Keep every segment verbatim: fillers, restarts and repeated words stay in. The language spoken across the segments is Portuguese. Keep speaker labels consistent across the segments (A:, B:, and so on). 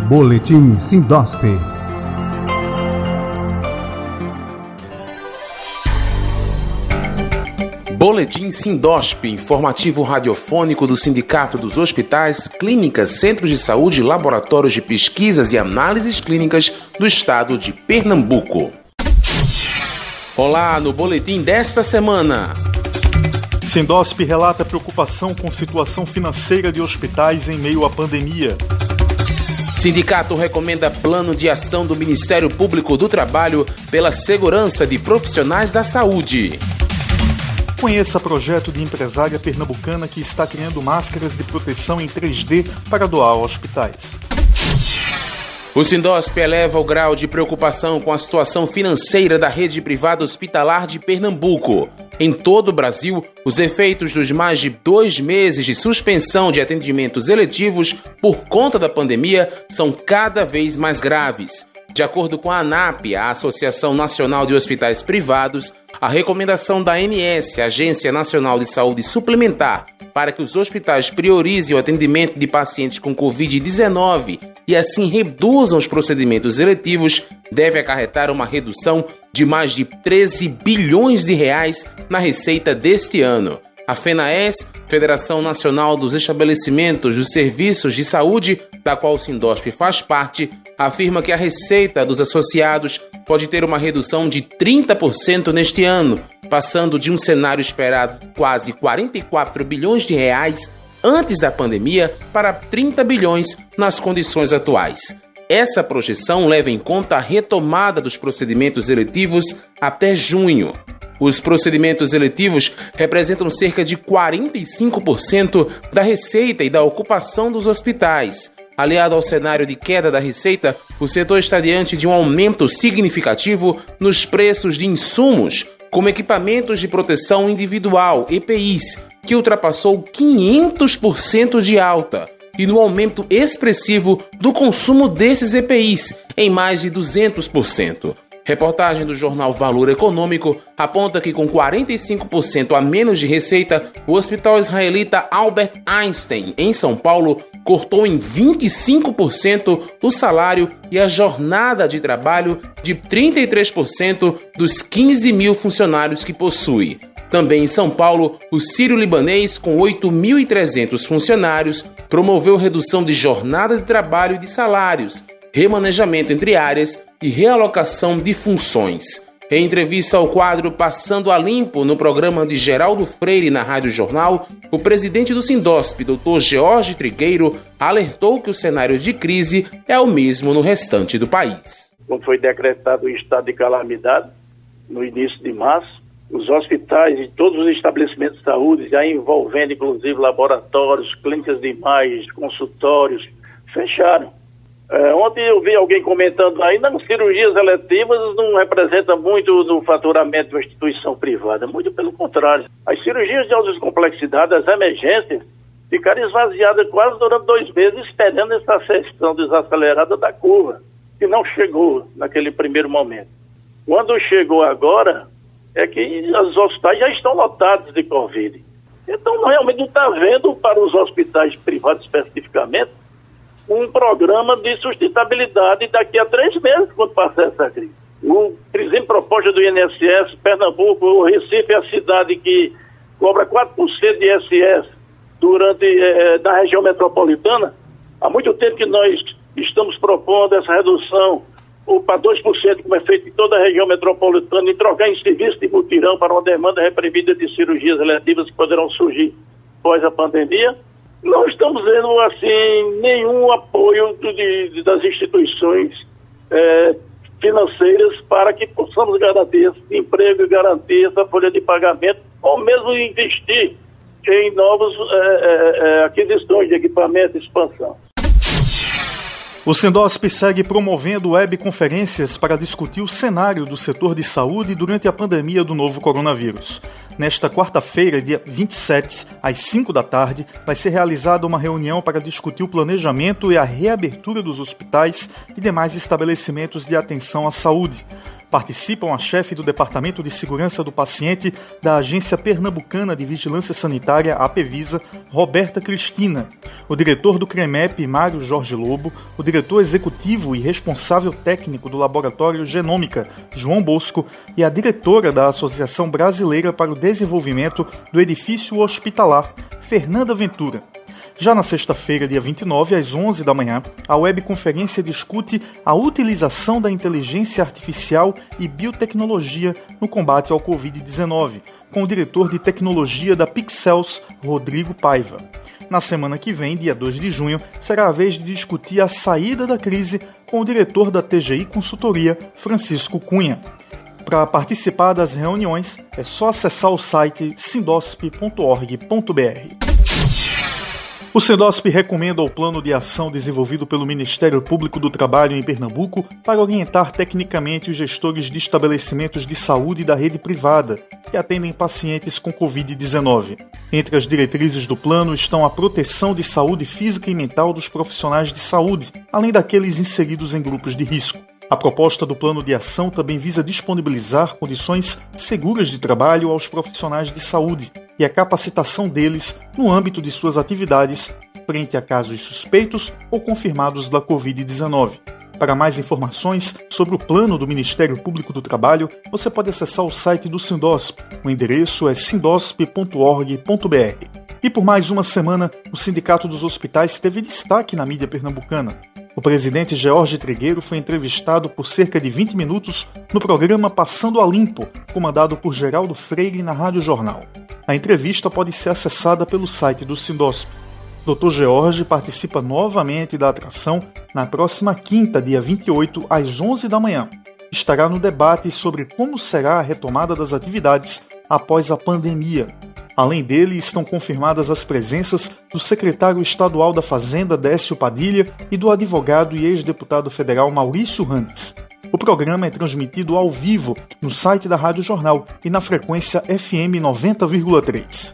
A: Boletim Sindosp.
B: Boletim Sindosp, informativo radiofônico do Sindicato dos Hospitais, Clínicas, Centros de Saúde e Laboratórios de Pesquisas e Análises Clínicas do Estado de Pernambuco. Olá, no boletim desta semana.
C: Sindosp relata preocupação com situação financeira de hospitais em meio à pandemia.
B: Sindicato recomenda plano de ação do Ministério Público do Trabalho pela segurança de profissionais da saúde.
C: Conheça projeto de empresária pernambucana que está criando máscaras de proteção em três D para doar a hospitais.
B: O Sindosp eleva o grau de preocupação com a situação financeira da rede privada hospitalar de Pernambuco. Em todo o Brasil, os efeitos dos mais de dois meses de suspensão de atendimentos eletivos por conta da pandemia são cada vez mais graves. De acordo com a ANAP, a Associação Nacional de Hospitais Privados, a recomendação da A N S, Agência Nacional de Saúde Suplementar, para que os hospitais priorizem o atendimento de pacientes com covid dezenove e assim reduzam os procedimentos eletivos, deve acarretar uma redução de mais de treze bilhões de reais na receita deste ano. A FENAES, Federação Nacional dos Estabelecimentos dos Serviços de Saúde, da qual o Sindosp faz parte, afirma que a receita dos associados pode ter uma redução de trinta por cento neste ano, passando de um cenário esperado de quase quarenta e quatro bilhões de reais antes da pandemia para trinta bilhões nas condições atuais. Essa projeção leva em conta a retomada dos procedimentos eletivos até junho. Os procedimentos eletivos representam cerca de quarenta e cinco por cento da receita e da ocupação dos hospitais. Aliado ao cenário de queda da receita, o setor está diante de um aumento significativo nos preços de insumos, como equipamentos de proteção individual, E P Is, que ultrapassou quinhentos por cento de alta, e no aumento expressivo do consumo desses E P Is, em mais de duzentos por cento. Reportagem do jornal Valor Econômico aponta que com quarenta e cinco por cento a menos de receita, o hospital israelita Albert Einstein, em São Paulo, cortou em vinte e cinco por cento o salário e a jornada de trabalho de trinta e três por cento dos quinze mil funcionários que possui. Também em São Paulo, o Sírio-Libanês, com oito mil e trezentos funcionários, promoveu redução de jornada de trabalho e de salários, remanejamento entre áreas e realocação de funções. Em entrevista ao quadro Passando a Limpo, no programa de Geraldo Freire na Rádio Jornal, o presidente do Sindosp, doutor George Trigueiro, alertou que o cenário de crise é o mesmo no restante do país.
D: Quando foi decretado o estado de calamidade, no início de março, os hospitais e todos os estabelecimentos de saúde, já envolvendo inclusive laboratórios, clínicas de imagens, consultórios, fecharam. É, ontem eu vi alguém comentando aí, não, cirurgias eletivas não representam muito do faturamento de uma instituição privada, muito pelo contrário. As cirurgias de alta complexidade, as emergências, ficaram esvaziadas quase durante dois meses, esperando essa ascensão desacelerada da curva, que não chegou naquele primeiro momento. Quando chegou agora, é que os hospitais já estão lotados de Covid. Então, realmente não está vendo para os hospitais privados especificamente um programa de sustentabilidade daqui a três meses, quando passar essa crise. O, por exemplo, proposta do I N S S, Pernambuco, o Recife é a cidade que cobra quatro por cento de I S S durante, é, na região metropolitana. Há muito tempo que nós estamos propondo essa redução ou para dois por cento, como é feito em toda a região metropolitana, e trocar em serviço de mutirão para uma demanda reprimida de cirurgias eletivas que poderão surgir após a pandemia. Não estamos vendo, assim, nenhum apoio de, de, das instituições é, financeiras para que possamos garantir esse emprego e garantir essa folha de pagamento, ou mesmo investir em novas é, é, aquisições de equipamento e expansão.
C: O Sindosp segue promovendo webconferências para discutir o cenário do setor de saúde durante a pandemia do novo coronavírus. Nesta quarta-feira, dia vinte e sete, às cinco da tarde, vai ser realizada uma reunião para discutir o planejamento e a reabertura dos hospitais e demais estabelecimentos de atenção à saúde. Participam a chefe do Departamento de Segurança do Paciente da Agência Pernambucana de Vigilância Sanitária, APEVISA, Roberta Cristina, o diretor do CREMEP, Mário Jorge Lobo, o diretor executivo e responsável técnico do Laboratório Genômica, João Bosco, e a diretora da Associação Brasileira para o Desenvolvimento do Edifício Hospitalar, Fernanda Ventura. Já na sexta-feira, dia vinte e nove, às onze da manhã, a webconferência discute a utilização da inteligência artificial e biotecnologia no combate ao covid dezenove, com o diretor de tecnologia da Pixels, Rodrigo Paiva. Na semana que vem, dia dois de junho, será a vez de discutir a saída da crise com o diretor da T G I Consultoria, Francisco Cunha. Para participar das reuniões, é só acessar o site sindosp ponto org ponto b r. O Sindosp recomenda o plano de ação desenvolvido pelo Ministério Público do Trabalho em Pernambuco para orientar tecnicamente os gestores de estabelecimentos de saúde da rede privada que atendem pacientes com covid dezenove. Entre as diretrizes do plano estão a proteção de saúde física e mental dos profissionais de saúde, além daqueles inseridos em grupos de risco. A proposta do plano de ação também visa disponibilizar condições seguras de trabalho aos profissionais de saúde e a capacitação deles no âmbito de suas atividades frente a casos suspeitos ou confirmados da covid dezenove. Para mais informações sobre o plano do Ministério Público do Trabalho, você pode acessar o site do Sindosp. O endereço é sindosp ponto org ponto b r. E por mais uma semana, o Sindicato dos Hospitais teve destaque na mídia pernambucana. O presidente George Trigueiro foi entrevistado por cerca de vinte minutos no programa Passando a Limpo, comandado por Geraldo Freire na Rádio Jornal. A entrevista pode ser acessada pelo site do Sindosp. doutor George participa novamente da atração na próxima quinta, dia vinte e oito, às onze da manhã. Estará no debate sobre como será a retomada das atividades após a pandemia. Além dele, estão confirmadas as presenças do secretário estadual da Fazenda, Décio Padilha, e do advogado e ex-deputado federal Maurício Randes. O programa é transmitido ao vivo no site da Rádio Jornal e na frequência F M noventa vírgula três.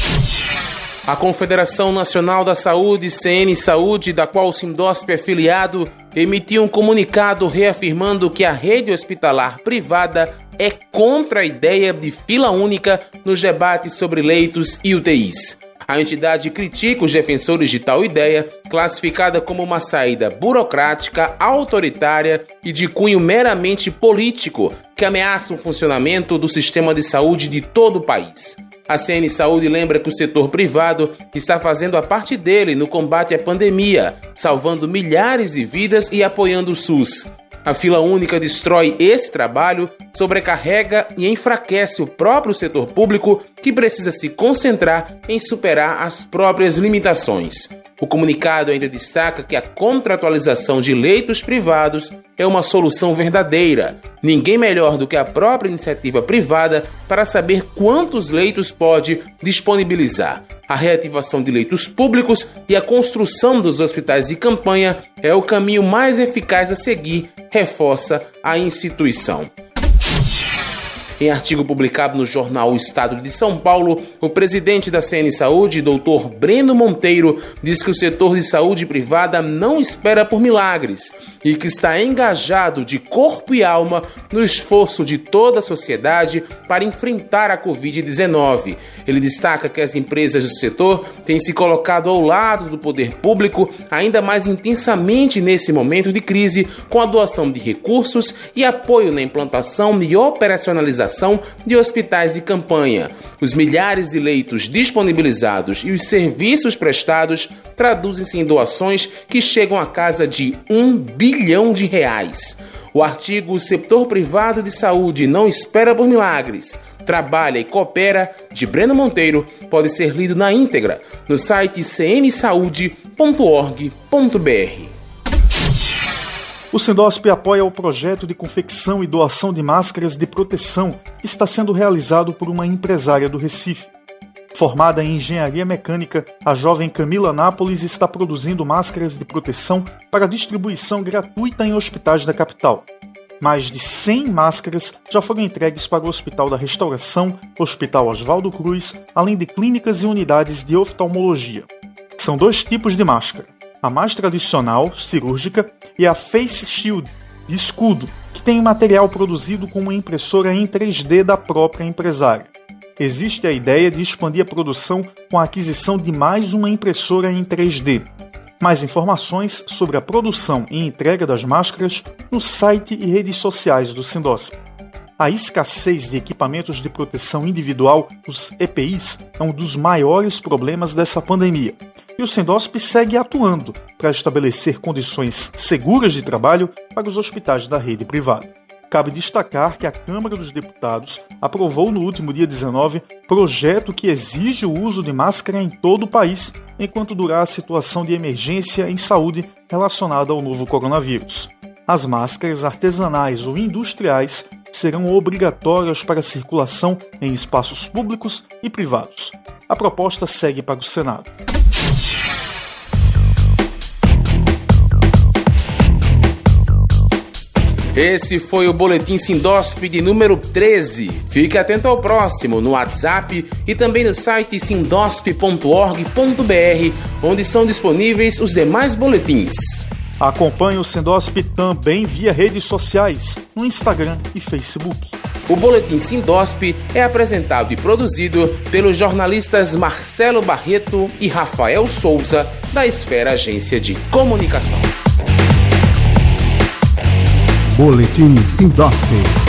B: A Confederação Nacional da Saúde, C N Saúde, da qual o Sindosp é filiado, emitiu um comunicado reafirmando que a rede hospitalar privada é contra a ideia de fila única nos debates sobre leitos e U T Is. A entidade critica os defensores de tal ideia, classificada como uma saída burocrática, autoritária e de cunho meramente político, que ameaça o funcionamento do sistema de saúde de todo o país. A C N Saúde lembra que o setor privado está fazendo a parte dele no combate à pandemia, salvando milhares de vidas e apoiando o SUS. A fila única destrói esse trabalho, sobrecarrega e enfraquece o próprio setor público, que precisa se concentrar em superar as próprias limitações. O comunicado ainda destaca que a contratualização de leitos privados é uma solução verdadeira. Ninguém melhor do que a própria iniciativa privada para saber quantos leitos pode disponibilizar. A reativação de leitos públicos e a construção dos hospitais de campanha é o caminho mais eficaz a seguir, reforça a instituição. Em artigo publicado no jornal O Estado de São Paulo, o presidente da C N Saúde, doutor Breno Monteiro, diz que o setor de saúde privada não espera por milagres e que está engajado de corpo e alma no esforço de toda a sociedade para enfrentar a covid dezenove. Ele destaca que as empresas do setor têm se colocado ao lado do poder público ainda mais intensamente nesse momento de crise, com a doação de recursos e apoio na implantação e operacionalização de hospitais de campanha. Os milhares de leitos disponibilizados e os serviços prestados traduzem-se em doações que chegam à casa de um bilhão de reais. O artigo "O setor privado de saúde não espera por milagres, trabalha e coopera", de Breno Monteiro, pode ser lido na íntegra no site c n saúde ponto org ponto b r.
C: O Sindosp apoia o projeto de confecção e doação de máscaras de proteção que está sendo realizado por uma empresária do Recife. Formada em engenharia mecânica, a jovem Camila Nápoles está produzindo máscaras de proteção para distribuição gratuita em hospitais da capital. Mais de cem máscaras já foram entregues para o Hospital da Restauração, Hospital Oswaldo Cruz, além de clínicas e unidades de oftalmologia. São dois tipos de máscara: a mais tradicional, cirúrgica, e a Face Shield, de escudo, que tem material produzido com uma impressora em três D da própria empresária. Existe a ideia de expandir a produção com a aquisição de mais uma impressora em três D. Mais informações sobre a produção e entrega das máscaras no site e redes sociais do Sindosp. A escassez de equipamentos de proteção individual, os E P Is, é um dos maiores problemas dessa pandemia. E o Sindosp segue atuando para estabelecer condições seguras de trabalho para os hospitais da rede privada. Cabe destacar que a Câmara dos Deputados aprovou no último dia dezenove projeto que exige o uso de máscara em todo o país enquanto durar a situação de emergência em saúde relacionada ao novo coronavírus. As máscaras artesanais ou industriais serão obrigatórias para circulação em espaços públicos e privados. A proposta segue para o Senado.
B: Esse foi o Boletim Sindosp de número treze. Fique atento ao próximo no WhatsApp e também no site sindosp ponto org ponto br, onde são disponíveis os demais boletins.
C: Acompanhe o Sindosp também via redes sociais, no Instagram e Facebook.
B: O Boletim Sindosp é apresentado e produzido pelos jornalistas Marcelo Barreto e Rafael Souza, da Esfera Agência de Comunicação.
A: Boletim Sindosp.